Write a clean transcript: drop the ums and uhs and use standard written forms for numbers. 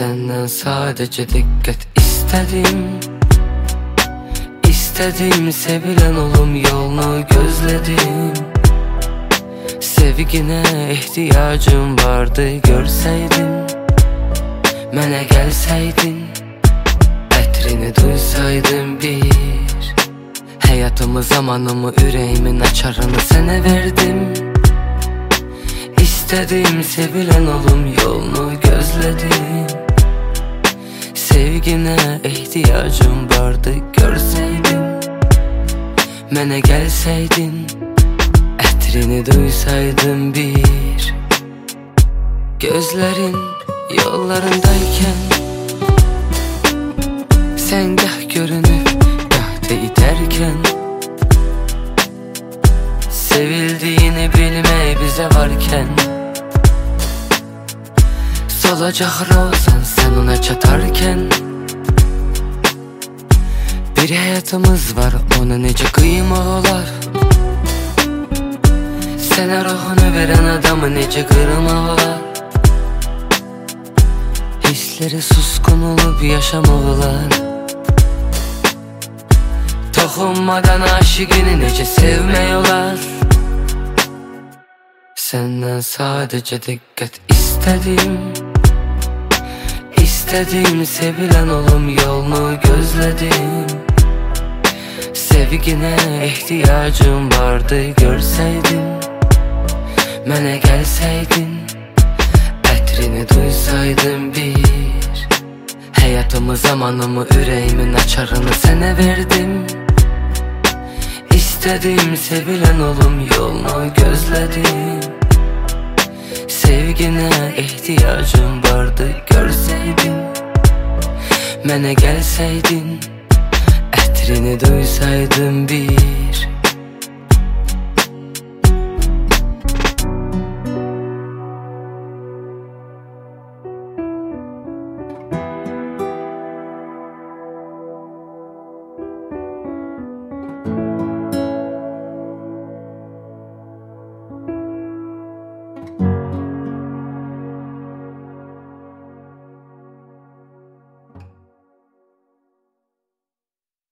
Senden sadece dikkat istedim. İstedim sevilen olum yolunu gözledim. Sevgine ihtiyacım vardı görseydin. Mənə gəlsəydin, ətrini duysaydım bir. Həyatımı, zamanımı, ürəyimin açarını sənə verdim. İstədim sevilen olum yolunu gözledim. Sevgine ihtiyacım vardı görseydin. Mənə gəlsəydin, ətrini duysaydım bir. Gözlerin yollarındayken sen gah görünüp gah da iterken, sevildiğini bilmeyi bize varken, solacak rozan sen ona çatarken, bir hayatımız var ona nece kıymaq olar. Sənə ruhunu veren adamı nece kırmaq olar. Hisleri suskun olup yaşamalılar. Toxunmadan aşıqını nece sevmək olar. Senden sadece dikkat istedim. İstedim sevilen olum yolunu gözledim. Sevgine ihtiyacım vardı görseydin. Mənə gəlsəydin, ətrini duysaydım bir. Həyatımı, zamanımı, ürəyimin açarını sənə verdim. İstədim sevilen olum yolunu gözledim. Sevgine ihtiyacım vardı görseydin. Mənə gəlsəydin, ətrini duysaydım bir.